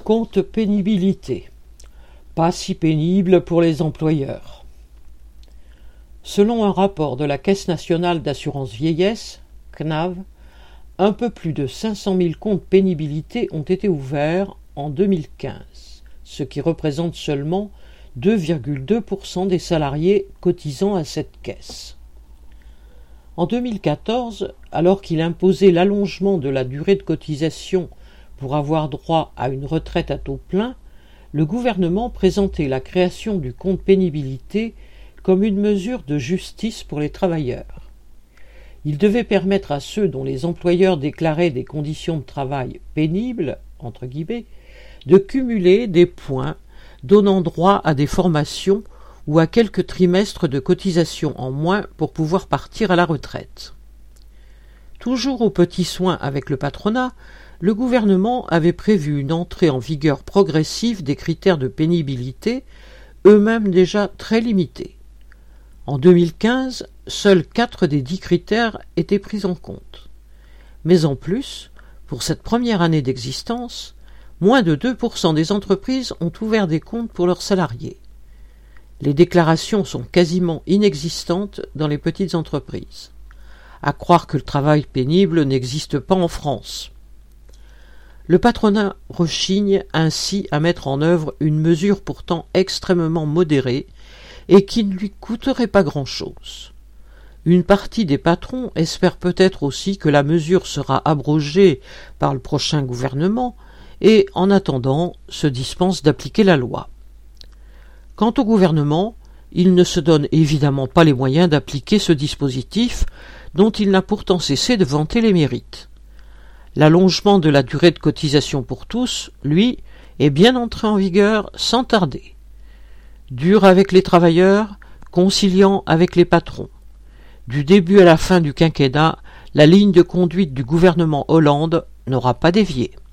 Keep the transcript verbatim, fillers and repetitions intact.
Compte pénibilité. Pas si pénible pour les employeurs. Selon un rapport de la Caisse nationale d'assurance vieillesse, C N A V, un peu plus de cinq cent mille comptes pénibilité ont été ouverts en deux mille quinze, ce qui représente seulement deux virgule deux pour cent des salariés cotisant à cette caisse. En deux mille quatorze, alors qu'il imposait l'allongement de la durée de cotisation pour avoir droit à une retraite à taux plein, le gouvernement présentait la création du compte pénibilité comme une mesure de justice pour les travailleurs. Il devait permettre à ceux dont les employeurs déclaraient des conditions de travail pénibles, entre guillemets, de cumuler des points donnant droit à des formations ou à quelques trimestres de cotisation en moins pour pouvoir partir à la retraite. Toujours aux petits soins avec le patronat, le gouvernement avait prévu une entrée en vigueur progressive des critères de pénibilité, eux-mêmes déjà très limités. En deux mille quinze, seuls quatre des dix critères étaient pris en compte. Mais en plus, pour cette première année d'existence, moins de deux pour cent des entreprises ont ouvert des comptes pour leurs salariés. Les déclarations sont quasiment inexistantes dans les petites entreprises. À croire que le travail pénible n'existe pas en France. Le patronat rechigne ainsi à mettre en œuvre une mesure pourtant extrêmement modérée et qui ne lui coûterait pas grand-chose. Une partie des patrons espère peut-être aussi que la mesure sera abrogée par le prochain gouvernement et, en attendant, se dispense d'appliquer la loi. Quant au gouvernement, il ne se donne évidemment pas les moyens d'appliquer ce dispositif dont il n'a pourtant cessé de vanter les mérites. L'allongement de la durée de cotisation pour tous, lui, est bien entré en vigueur sans tarder. Dur avec les travailleurs, conciliant avec les patrons. Du début à la fin du quinquennat, la ligne de conduite du gouvernement Hollande n'aura pas dévié.